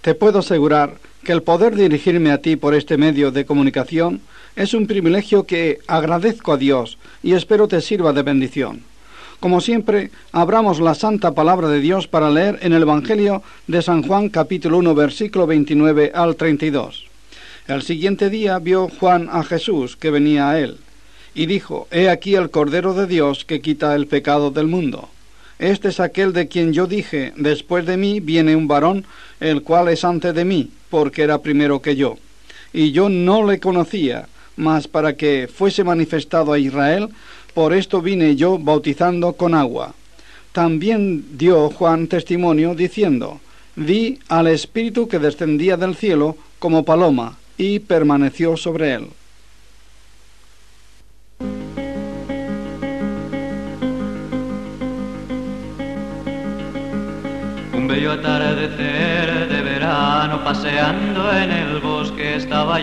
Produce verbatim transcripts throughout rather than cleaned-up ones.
Te puedo asegurar que el poder dirigirme a ti por este medio de comunicación es un privilegio que agradezco a Dios y espero te sirva de bendición. Como siempre, abramos la santa palabra de Dios para leer en el Evangelio de San Juan capítulo uno, versículo veintinueve al treinta y dos. El siguiente día vio Juan a Jesús que venía a él, y dijo: He aquí el Cordero de Dios que quita el pecado del mundo. Este es aquel de quien yo dije: después de mí viene un varón, el cual es antes de mí, porque era primero que yo. Y yo no le conocía, mas para que fuese manifestado a Israel, por esto vine yo bautizando con agua. También dio Juan testimonio diciendo: Vi al Espíritu que descendía del cielo como paloma, y permaneció sobre él. Un bello atardecer de verano, paseando en el bosque estaba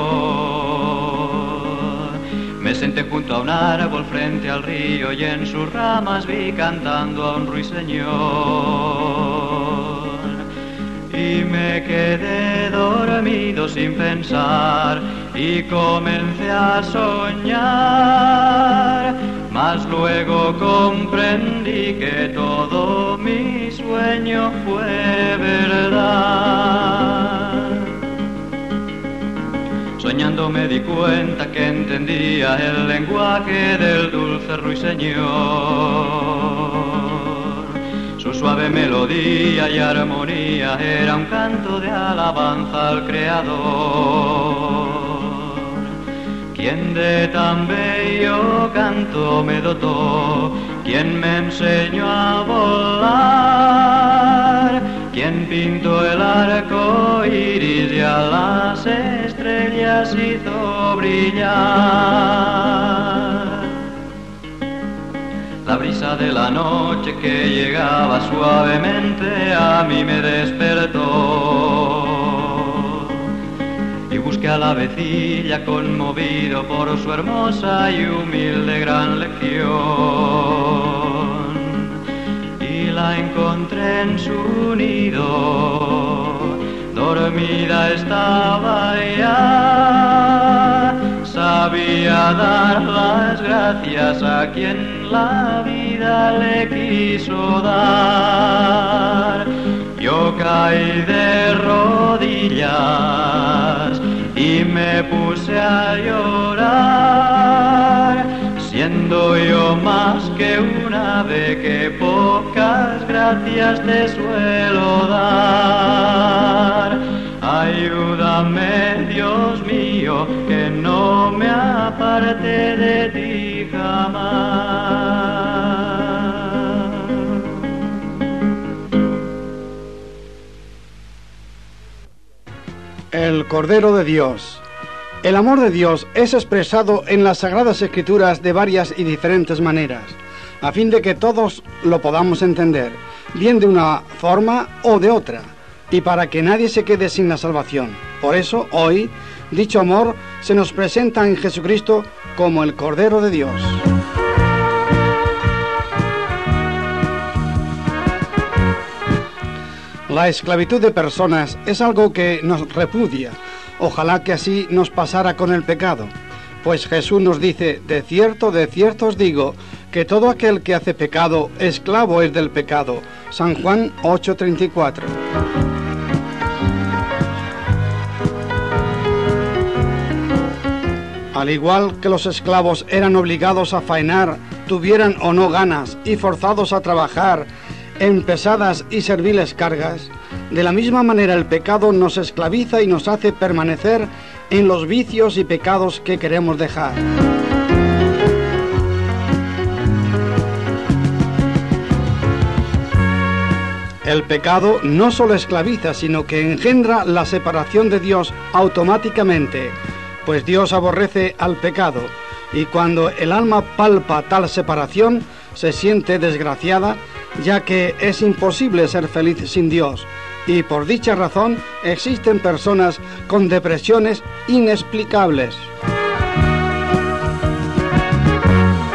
yo. Me senté junto a un árbol frente al río y en sus ramas vi cantando a un ruiseñor. Y me quedé dormido sin pensar y comencé a soñar. Mas luego comprendí que todo mi sueño fue verdad. Soñando me di cuenta que entendía el lenguaje del dulce ruiseñor. Su suave melodía y armonía era un canto de alabanza al Creador. Quien de tan bello canto me dotó, quien me enseñó a volar, quien pintó el arco iris y a las estrellas hizo brillar. La brisa de la noche que llegaba suavemente a mí me despertó. Y busqué a la avecilla conmovido por su hermosa y humilde gran lección. Y la encontré en su nido, dormida estaba ya. Sabía dar las gracias a quien la vida le quiso dar. Yo caí de rodillas y me puse a llorar, siendo yo más que un ave que pocas gracias te suelo dar. Ayúdame, Dios mío, que no me aparte de ti jamás. El Cordero de Dios. El amor de Dios es expresado en las Sagradas Escrituras de varias y diferentes maneras, a fin de que todos lo podamos entender, bien de una forma o de otra, y para que nadie se quede sin la salvación. Por eso, hoy, dicho amor se nos presenta en Jesucristo como el Cordero de Dios. La esclavitud de personas es algo que nos repudia. Ojalá que así nos pasara con el pecado. Pues Jesús nos dice: de cierto, de cierto os digo, que todo aquel que hace pecado, esclavo es del pecado. San Juan ocho treinta y cuatro. Al igual que los esclavos eran obligados a faenar, tuvieran o no ganas, y forzados a trabajar en pesadas y serviles cargas, de la misma manera el pecado nos esclaviza y nos hace permanecer en los vicios y pecados que queremos dejar. El pecado no solo esclaviza, sino que engendra la separación de Dios automáticamente, pues Dios aborrece al pecado, y cuando el alma palpa tal separación, se siente desgraciada, ya que es imposible ser feliz sin Dios, y por dicha razón existen personas con depresiones inexplicables.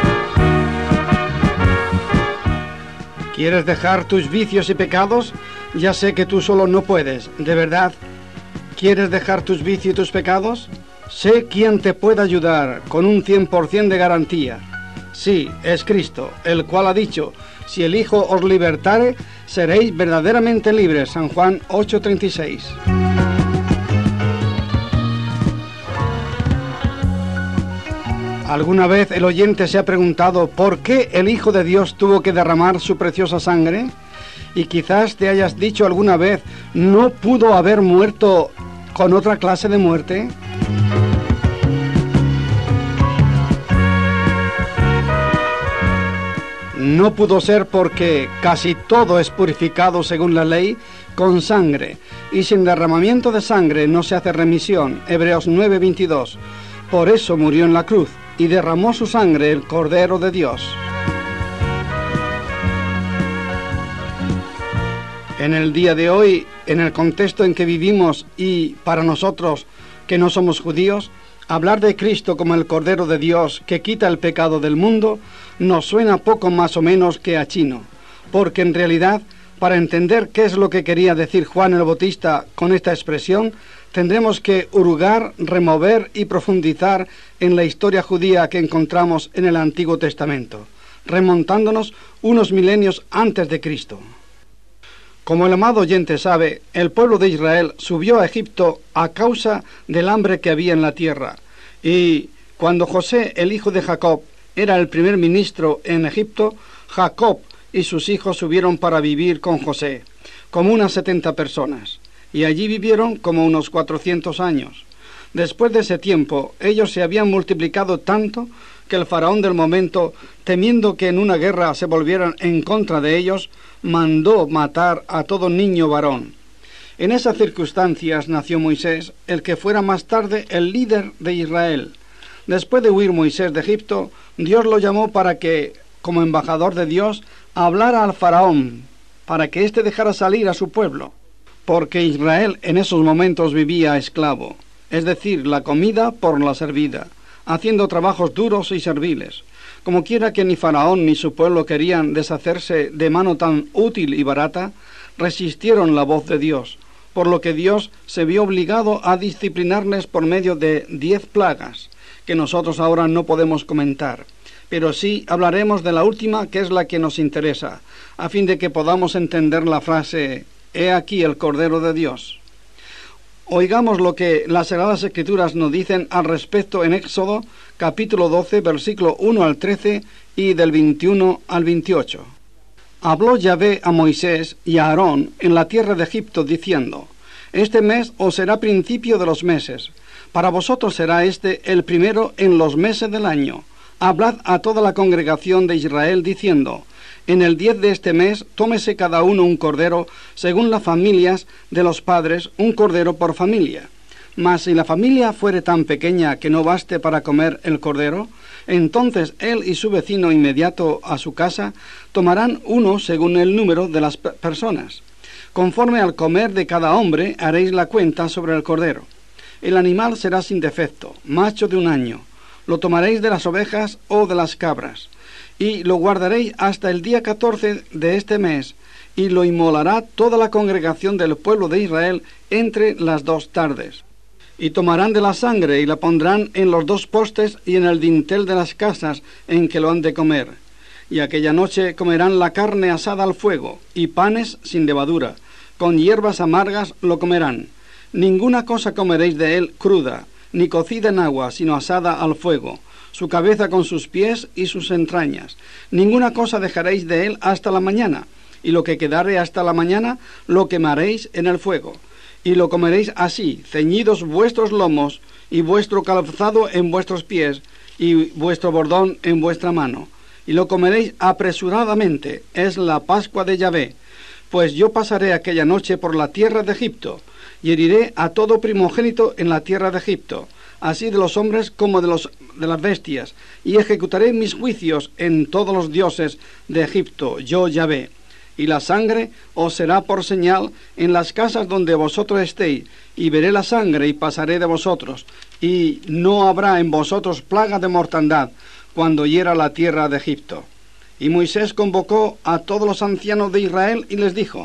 ¿Quieres dejar tus vicios y pecados? Ya sé que tú solo no puedes, ¿de verdad? ¿Quieres dejar tus vicios y tus pecados? Sé quién te puede ayudar con un cien por ciento de garantía. Sí, es Cristo, el cual ha dicho, si el Hijo os libertare, seréis verdaderamente libres. San Juan ocho treinta y seis. ¿Alguna vez el oyente se ha preguntado por qué el Hijo de Dios tuvo que derramar su preciosa sangre? Y quizás te hayas dicho alguna vez, ¿no pudo haber muerto con otra clase de muerte? No pudo ser porque casi todo es purificado según la ley con sangre, y sin derramamiento de sangre no se hace remisión. Hebreos nueve veintidós. Por eso murió en la cruz y derramó su sangre el Cordero de Dios. En el día de hoy, en el contexto en que vivimos y para nosotros que no somos judíos, hablar de Cristo como el Cordero de Dios que quita el pecado del mundo nos suena poco más o menos que a chino, porque en realidad, para entender qué es lo que quería decir Juan el Bautista con esta expresión, tendremos que hurgar, remover y profundizar en la historia judía que encontramos en el Antiguo Testamento, remontándonos unos milenios antes de Cristo. Como el amado oyente sabe, el pueblo de Israel subió a Egipto a causa del hambre que había en la tierra, y cuando José, el hijo de Jacob, era el primer ministro en Egipto, Jacob y sus hijos subieron para vivir con José, como unas setenta personas, y allí vivieron como unos cuatrocientos años. Después de ese tiempo, ellos se habían multiplicado tanto que el faraón del momento, temiendo que en una guerra se volvieran en contra de ellos, mandó matar a todo niño varón. En esas circunstancias nació Moisés, el que fuera más tarde el líder de Israel. Después de huir Moisés de Egipto, Dios lo llamó para que, como embajador de Dios, hablara al faraón, para que éste dejara salir a su pueblo, porque Israel en esos momentos vivía esclavo, es decir, la comida por la servida, haciendo trabajos duros y serviles. Como quiera que ni Faraón ni su pueblo querían deshacerse de mano tan útil y barata, resistieron la voz de Dios, por lo que Dios se vio obligado a disciplinarles por medio de diez plagas, que nosotros ahora no podemos comentar, pero sí hablaremos de la última, que es la que nos interesa, a fin de que podamos entender la frase, «He aquí el Cordero de Dios». Oigamos lo que las Sagradas Escrituras nos dicen al respecto en Éxodo, capítulo doce, versículo uno al trece y del veintiuno al veintiocho. Habló Yahvé a Moisés y a Aarón en la tierra de Egipto, diciendo, «Este mes os será principio de los meses. Para vosotros será este el primero en los meses del año. Hablad a toda la congregación de Israel, diciendo, en el diez de este mes tómese cada uno un cordero, según las familias de los padres, un cordero por familia. Mas si la familia fuere tan pequeña que no baste para comer el cordero, entonces él y su vecino inmediato a su casa tomarán uno según el número de las personas. Conforme al comer de cada hombre haréis la cuenta sobre el cordero. El animal será sin defecto, macho de un año. Lo tomaréis de las ovejas o de las cabras, y lo guardaréis hasta el día catorce de este mes, y lo inmolará toda la congregación del pueblo de Israel entre las dos tardes. Y tomarán de la sangre y la pondrán en los dos postes y en el dintel de las casas en que lo han de comer. Y aquella noche comerán la carne asada al fuego, y panes sin levadura, con hierbas amargas lo comerán. Ninguna cosa comeréis de él cruda, ni cocida en agua, sino asada al fuego, su cabeza con sus pies y sus entrañas. Ninguna cosa dejaréis de él hasta la mañana, y lo que quedare hasta la mañana lo quemaréis en el fuego. Y lo comeréis así, ceñidos vuestros lomos, y vuestro calzado en vuestros pies, y vuestro bordón en vuestra mano. Y lo comeréis apresuradamente, es la Pascua de Yahvé. Pues yo pasaré aquella noche por la tierra de Egipto, y heriré a todo primogénito en la tierra de Egipto, así de los hombres como de, los, de las bestias, y ejecutaré mis juicios en todos los dioses de Egipto, yo Yahvé. Y la sangre os será por señal en las casas donde vosotros estéis, y veré la sangre y pasaré de vosotros, y no habrá en vosotros plaga de mortandad cuando hiera la tierra de Egipto. Y Moisés convocó a todos los ancianos de Israel y les dijo,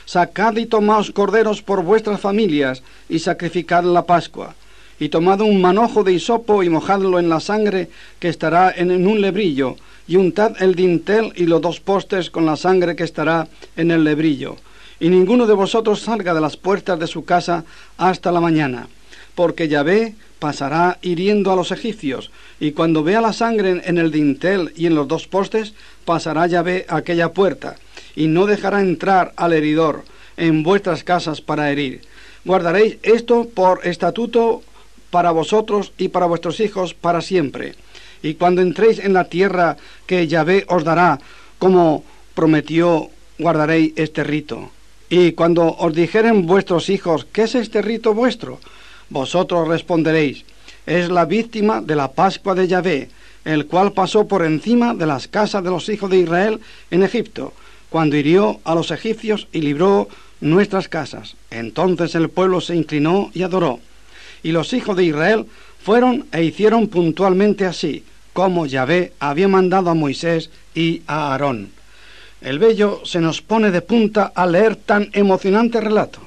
Sacad y tomaos corderos por vuestras familias, y sacrificad la Pascua. Y tomad un manojo de hisopo, y mojadlo en la sangre que estará en, en un lebrillo, y untad el dintel y los dos postes con la sangre que estará en el lebrillo. Y ninguno de vosotros salga de las puertas de su casa hasta la mañana, porque Yahvé pasará hiriendo a los egipcios, y cuando vea la sangre en el dintel y en los dos postes, pasará Yahvé a aquella puerta, y no dejará entrar al heridor en vuestras casas para herir. Guardaréis esto por estatuto para vosotros y para vuestros hijos para siempre. Y cuando entréis en la tierra que Yahvé os dará, como prometió, guardaréis este rito. Y cuando os dijeren vuestros hijos, ¿qué es este rito vuestro?, vosotros responderéis, es la víctima de la Pascua de Yahvé, el cual pasó por encima de las casas de los hijos de Israel en Egipto, cuando hirió a los egipcios y libró nuestras casas. Entonces el pueblo se inclinó y adoró. Y los hijos de Israel fueron e hicieron puntualmente así, como Yahvé había mandado a Moisés y a Aarón. El vello se nos pone de punta al leer tan emocionante relato.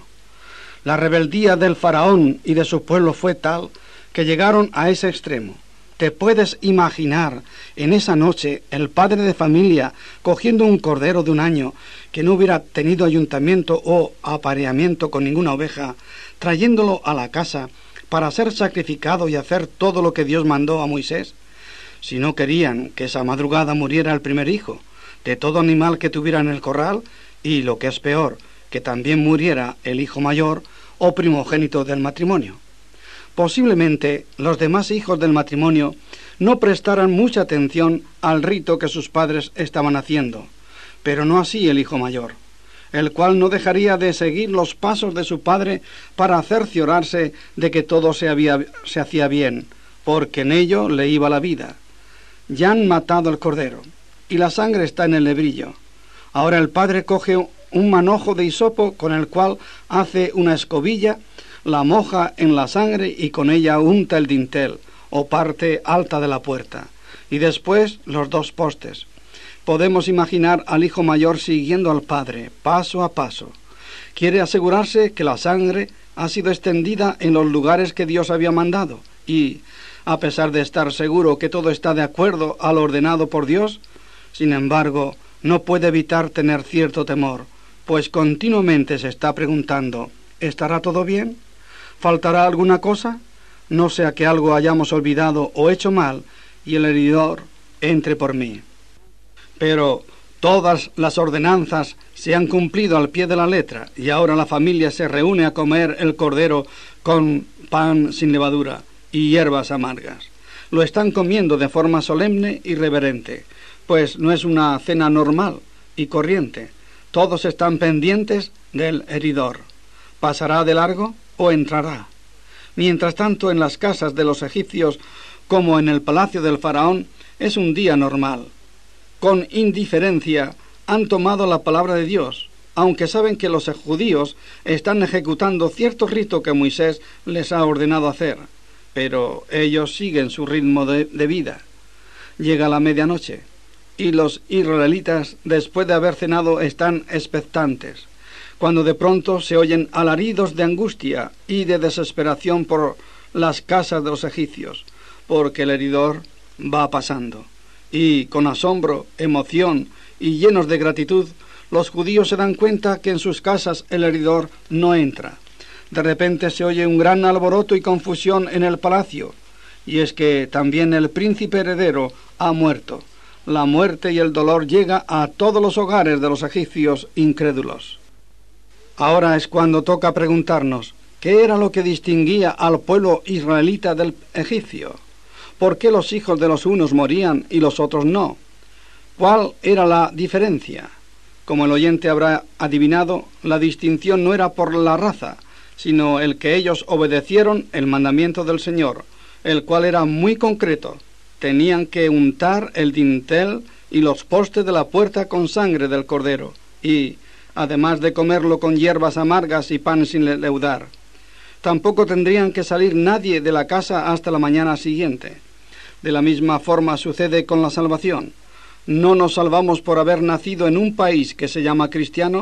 La rebeldía del faraón y de su pueblo fue tal que llegaron a ese extremo. ¿Te puedes imaginar en esa noche el padre de familia cogiendo un cordero de un año que no hubiera tenido ayuntamiento o apareamiento con ninguna oveja, trayéndolo a la casa para ser sacrificado y hacer todo lo que Dios mandó a Moisés? Si no querían que esa madrugada muriera el primer hijo de todo animal que tuviera en el corral, y lo que es peor, que también muriera el hijo mayor o primogénito del matrimonio. Posiblemente los demás hijos del matrimonio no prestaran mucha atención al rito que sus padres estaban haciendo, pero no así el hijo mayor, el cual no dejaría de seguir los pasos de su padre para cerciorarse de que todo se, había, se hacía bien, porque en ello le iba la vida. Ya han matado el cordero, y la sangre está en el lebrillo. Ahora el padre coge un manojo de hisopo con el cual hace una escobilla, la moja en la sangre y con ella unta el dintel, o parte alta de la puerta, y después los dos postes. Podemos imaginar al hijo mayor siguiendo al padre, paso a paso. Quiere asegurarse que la sangre ha sido extendida en los lugares que Dios había mandado, y, a pesar de estar seguro que todo está de acuerdo a lo ordenado por Dios, sin embargo, no puede evitar tener cierto temor, pues continuamente se está preguntando, ¿estará todo bien? ¿Faltará alguna cosa? No sea que algo hayamos olvidado o hecho mal, y el heridor entre por mí. Pero todas las ordenanzas se han cumplido al pie de la letra, y ahora la familia se reúne a comer el cordero con pan sin levadura y hierbas amargas. Lo están comiendo de forma solemne y reverente, pues no es una cena normal y corriente. Todos están pendientes del heridor. ¿Pasará de largo o entrará? Mientras tanto, en las casas de los egipcios, como en el palacio del faraón, es un día normal. Con indiferencia han tomado la palabra de Dios, aunque saben que los judíos están ejecutando cierto rito que Moisés les ha ordenado hacer, pero ellos siguen su ritmo de, de vida. Llega la medianoche, y los israelitas, después de haber cenado, están expectantes, cuando de pronto se oyen alaridos de angustia y de desesperación por las casas de los egipcios, porque el heridor va pasando. Y con asombro, emoción y llenos de gratitud, los judíos se dan cuenta que en sus casas el heridor no entra. De repente se oye un gran alboroto y confusión en el palacio, y es que también el príncipe heredero ha muerto. La muerte y el dolor llega a todos los hogares de los egipcios incrédulos. Ahora es cuando toca preguntarnos, ¿qué era lo que distinguía al pueblo israelita del egipcio? ¿Por qué los hijos de los unos morían y los otros no? ¿Cuál era la diferencia? Como el oyente habrá adivinado, la distinción no era por la raza, sino el que ellos obedecieron el mandamiento del Señor, el cual era muy concreto. Tenían que untar el dintel y los postes de la puerta con sangre del cordero, y, además de comerlo con hierbas amargas y pan sin leudar. Tampoco tendrían que salir nadie de la casa hasta la mañana siguiente. De la misma forma sucede con la salvación. No nos salvamos por haber nacido en un país que se llama cristiano,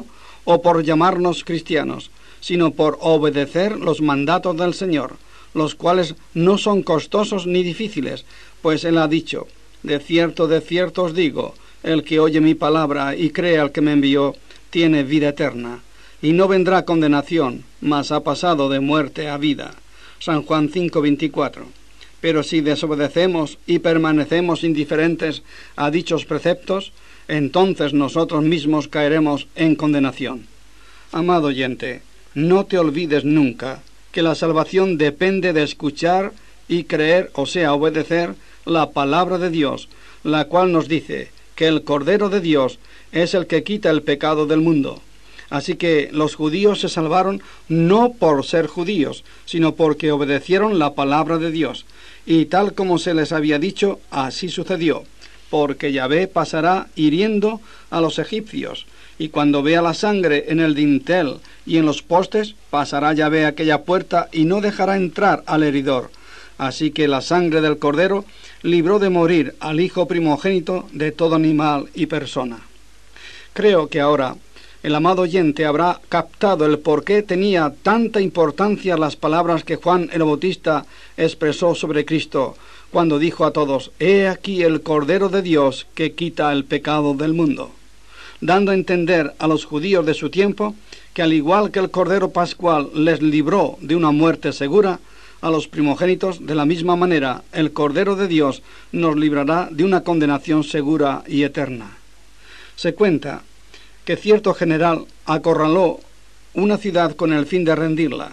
o por llamarnos cristianos, sino por obedecer los mandatos del Señor, los cuales no son costosos ni difíciles, pues Él ha dicho: de cierto, de cierto os digo, el que oye mi palabra y cree al que me envió, tiene vida eterna, y no vendrá condenación, mas ha pasado de muerte a vida. San Juan cinco veinticuatro. Pero si desobedecemos y permanecemos indiferentes a dichos preceptos, entonces nosotros mismos caeremos en condenación. Amado oyente, no te olvides nunca que la salvación depende de escuchar y creer, o sea, obedecer la palabra de Dios, la cual nos dice que el Cordero de Dios es el que quita el pecado del mundo. Así que los judíos se salvaron no por ser judíos, sino porque obedecieron la palabra de Dios. Y tal como se les había dicho, así sucedió, porque Yahvé pasará hiriendo a los egipcios, y cuando vea la sangre en el dintel y en los postes, pasará Yahvé aquella puerta y no dejará entrar al heridor. Así que la sangre del Cordero libró de morir al hijo primogénito de todo animal y persona. Creo que ahora el amado oyente habrá captado el por qué tenía tanta importancia las palabras que Juan el Bautista expresó sobre Cristo, cuando dijo a todos: «He aquí el Cordero de Dios que quita el pecado del mundo», dando a entender a los judíos de su tiempo que al igual que el Cordero Pascual les libró de una muerte segura, a los primogénitos, de la misma manera, el Cordero de Dios nos librará de una condenación segura y eterna. Se cuenta que cierto general acorraló una ciudad con el fin de rendirla,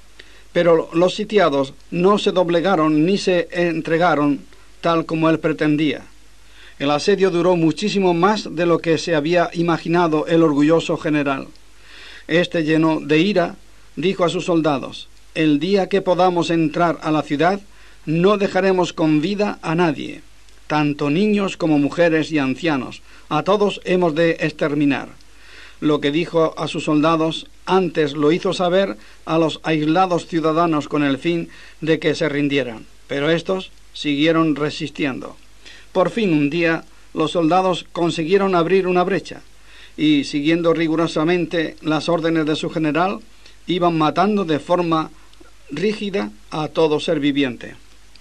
pero los sitiados no se doblegaron ni se entregaron tal como él pretendía. El asedio duró muchísimo más de lo que se había imaginado el orgulloso general. Este, lleno de ira, dijo a sus soldados: «El día que podamos entrar a la ciudad, no dejaremos con vida a nadie, tanto niños como mujeres y ancianos, a todos hemos de exterminar». Lo que dijo a sus soldados antes lo hizo saber a los aislados ciudadanos con el fin de que se rindieran, pero estos siguieron resistiendo. Por fin, un día, los soldados consiguieron abrir una brecha y, siguiendo rigurosamente las órdenes de su general, iban matando de forma rígida a todo ser viviente.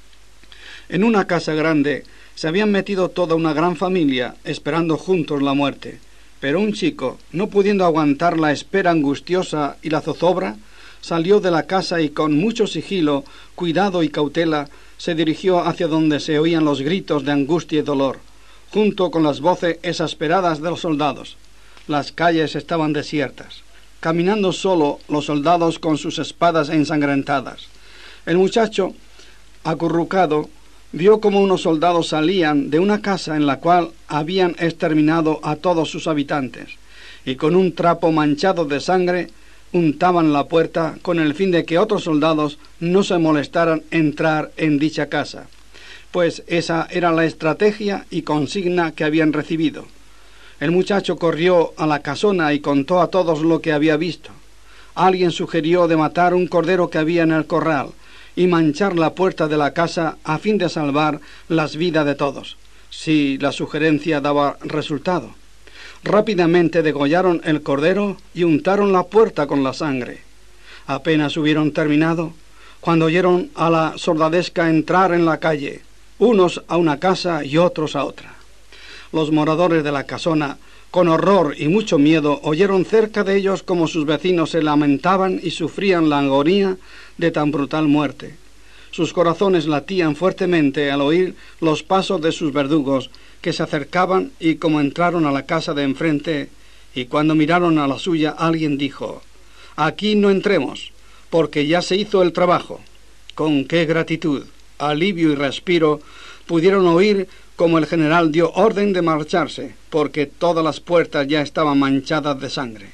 En una casa grande se habían metido toda una gran familia esperando juntos la muerte, pero un chico, no pudiendo aguantar la espera angustiosa y la zozobra, salió de la casa y con mucho sigilo, cuidado y cautela se dirigió hacia donde se oían los gritos de angustia y dolor, junto con las voces exasperadas de los soldados. Las calles estaban desiertas, caminando solo los soldados con sus espadas ensangrentadas. El muchacho, acurrucado, vio como unos soldados salían de una casa en la cual habían exterminado a todos sus habitantes, y con un trapo manchado de sangre untaban la puerta con el fin de que otros soldados no se molestaran en entrar en dicha casa, pues esa era la estrategia y consigna que habían recibido. El muchacho corrió a la casona y contó a todos lo que había visto. Alguien sugirió de matar un cordero que había en el corral y manchar la puerta de la casa a fin de salvar las vidas de todos, si la sugerencia daba resultado. Rápidamente degollaron el cordero y untaron la puerta con la sangre. Apenas hubieron terminado, cuando oyeron a la soldadesca entrar en la calle, unos a una casa y otros a otra. Los moradores de la casona, con horror y mucho miedo, oyeron cerca de ellos como sus vecinos se lamentaban y sufrían la agonía de tan brutal muerte. Sus corazones latían fuertemente al oír los pasos de sus verdugos, que se acercaban, y como entraron a la casa de enfrente, y cuando miraron a la suya, alguien dijo: «Aquí no entremos, porque ya se hizo el trabajo». Con qué gratitud, alivio y respiro pudieron oír como el general dio orden de marcharse, porque todas las puertas ya estaban manchadas de sangre.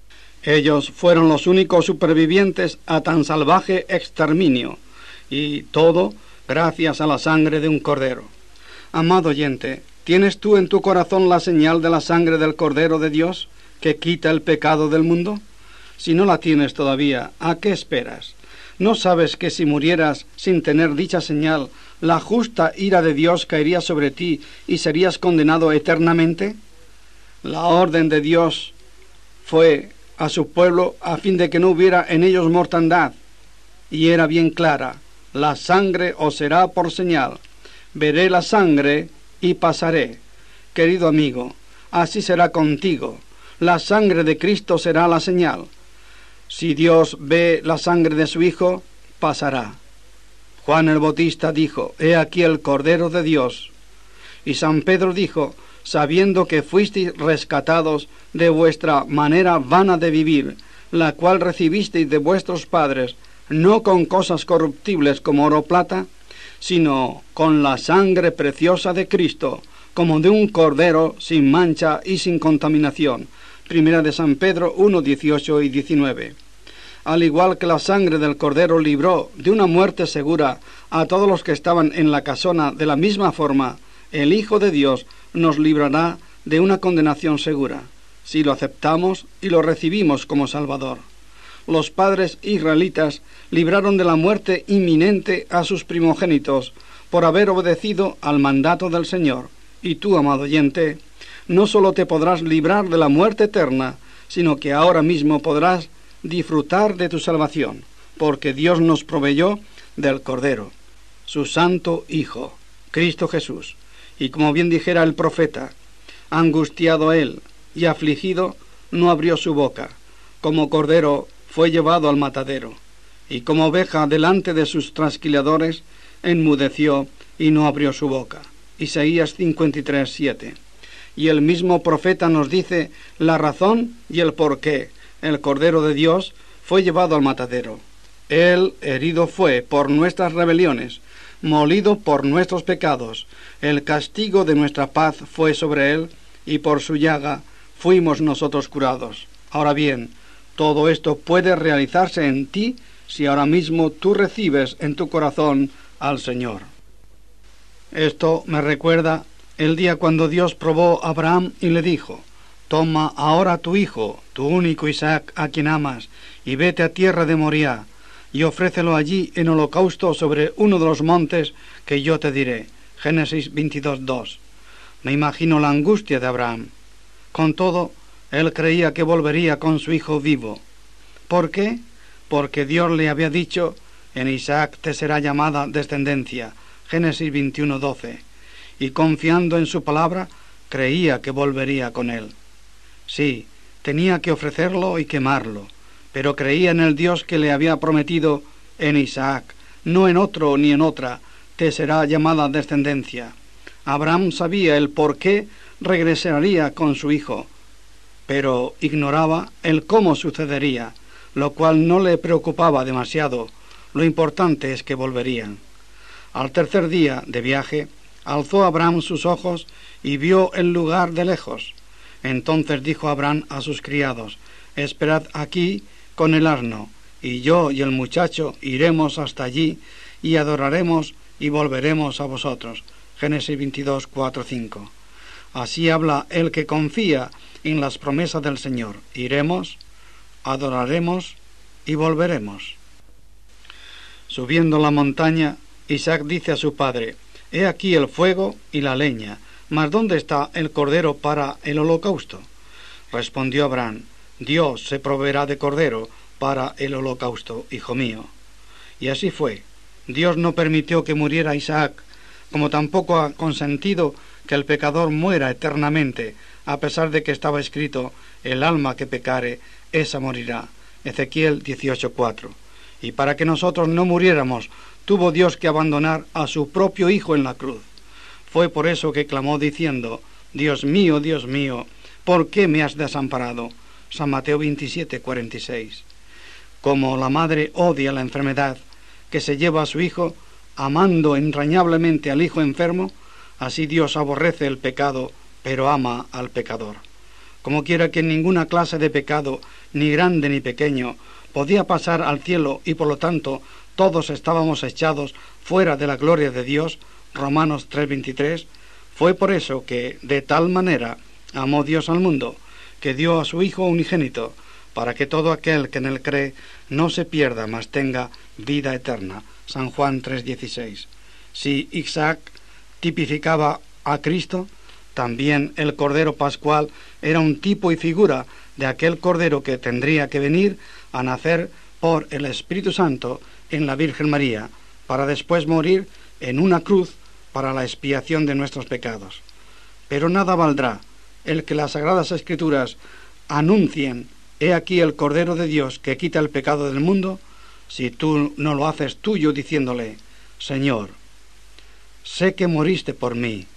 Ellos fueron los únicos supervivientes a tan salvaje exterminio, y todo gracias a la sangre de un cordero. Amado oyente, ¿tienes tú en tu corazón la señal de la sangre del Cordero de Dios, que quita el pecado del mundo? Si no la tienes todavía, ¿a qué esperas? ¿No sabes que si murieras sin tener dicha señal, la justa ira de Dios caería sobre ti y serías condenado eternamente? La orden de Dios fue a su pueblo a fin de que no hubiera en ellos mortandad. Y era bien clara: la sangre os será por señal. Veré la sangre y pasaré. Querido amigo, así será contigo. La sangre de Cristo será la señal. Si Dios ve la sangre de su Hijo, pasará. Juan el Bautista dijo: he aquí el Cordero de Dios. Y San Pedro dijo: sabiendo que fuisteis rescatados de vuestra manera vana de vivir, la cual recibisteis de vuestros padres, no con cosas corruptibles como oro o plata, sino con la sangre preciosa de Cristo, como de un cordero sin mancha y sin contaminación. Primera de San Pedro uno, dieciocho y diecinueve. Al igual que la sangre del cordero libró de una muerte segura a todos los que estaban en la casona, de la misma forma, el Hijo de Dios nos librará de una condenación segura, si lo aceptamos y lo recibimos como Salvador. Los padres israelitas libraron de la muerte inminente a sus primogénitos por haber obedecido al mandato del Señor. Y tú, amado oyente, no solo te podrás librar de la muerte eterna, sino que ahora mismo podrás disfrutar de tu salvación, porque Dios nos proveyó del Cordero, su Santo Hijo, Cristo Jesús. Y como bien dijera el profeta: angustiado él y afligido, no abrió su boca. Como cordero fue llevado al matadero, y como oveja delante de sus trasquiladores, enmudeció y no abrió su boca. Isaías cincuenta y tres, siete. Y el mismo profeta nos dice la razón y el porqué. El Cordero de Dios fue llevado al matadero. Él herido fue por nuestras rebeliones, molido por nuestros pecados. El castigo de nuestra paz fue sobre él, y por su llaga fuimos nosotros curados. Ahora bien, todo esto puede realizarse en ti si ahora mismo tú recibes en tu corazón al Señor. Esto me recuerda el día cuando Dios probó a Abraham y le dijo: toma ahora tu hijo, tu único Isaac, a quien amas, y vete a tierra de Moriah, y ofrécelo allí en holocausto sobre uno de los montes que yo te diré. Génesis veintidós, dos. Me imagino la angustia de Abraham. Con todo, él creía que volvería con su hijo vivo. ¿Por qué? Porque Dios le había dicho: en Isaac te será llamada descendencia. Génesis veintiuno, doce. Y confiando en su palabra, creía que volvería con él. Sí, tenía que ofrecerlo y quemarlo, pero creía en el Dios que le había prometido: en Isaac, no en otro ni en otra, te será llamada descendencia. Abraham sabía el por qué regresaría con su hijo, pero ignoraba el cómo sucedería, lo cual no le preocupaba demasiado. Lo importante es que volverían. Al tercer día de viaje, alzó Abraham sus ojos y vio el lugar de lejos. Entonces dijo Abraham a sus criados: esperad aquí con el asno, y yo y el muchacho iremos hasta allí, y adoraremos y volveremos a vosotros. Génesis veintidós, cuatro, cinco. Así habla el que confía en las promesas del Señor: iremos, adoraremos y volveremos. Subiendo la montaña, Isaac dice a su padre: he aquí el fuego y la leña, mas ¿dónde está el cordero para el holocausto? Respondió Abraham: Dios se proveerá de cordero para el holocausto, hijo mío. Y así fue. Dios no permitió que muriera Isaac, como tampoco ha consentido que el pecador muera eternamente, a pesar de que estaba escrito: el alma que pecare, esa morirá. Ezequiel dieciocho, cuatro. Y para que nosotros no muriéramos, tuvo Dios que abandonar a su propio Hijo en la cruz. Fue por eso que clamó diciendo: Dios mío, Dios mío, ¿por qué me has desamparado? San Mateo veintisiete, cuarenta y seis. Como la madre odia la enfermedad que se lleva a su hijo, amando entrañablemente al hijo enfermo, así Dios aborrece el pecado, pero ama al pecador. Como quiera que ninguna clase de pecado, ni grande ni pequeño, podía pasar al cielo, y por lo tanto todos estábamos echados fuera de la gloria de Dios, Romanos tres, veintitrés, fue por eso que de tal manera amó Dios al mundo, que dio a su Hijo unigénito, para que todo aquel que en él cree no se pierda, mas tenga vida eterna. San Juan tres, dieciséis. Si Isaac tipificaba a Cristo, También el Cordero Pascual era un tipo y figura de aquel Cordero que tendría que venir a nacer por el Espíritu Santo en la Virgen María, para después morir en una cruz para la expiación de nuestros pecados. Pero nada valdrá el que las Sagradas Escrituras anuncien: he aquí el Cordero de Dios que quita el pecado del mundo, si tú no lo haces tuyo diciéndole: Señor, sé que moriste por mí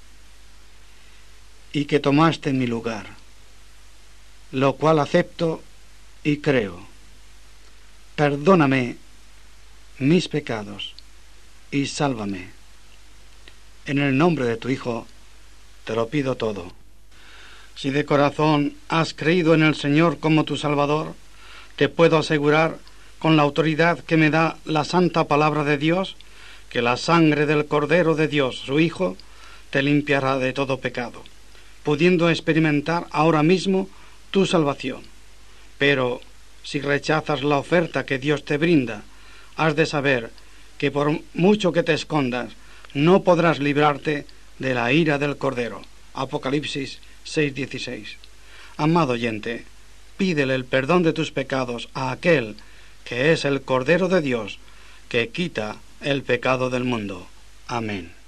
y que tomaste mi lugar, lo cual acepto y creo. Perdóname mis pecados y sálvame. En el nombre de tu Hijo te lo pido todo. Si de corazón has creído en el Señor como tu Salvador, te puedo asegurar, con la autoridad que me da la santa palabra de Dios, que la sangre del Cordero de Dios, su Hijo, te limpiará de todo pecado, pudiendo experimentar ahora mismo tu salvación. Pero si rechazas la oferta que Dios te brinda, has de saber que por mucho que te escondas, no podrás librarte de la ira del Cordero. Apocalipsis seis dieciséis. Amado oyente, pídele el perdón de tus pecados a aquel que es el Cordero de Dios, que quita el pecado del mundo. Amén.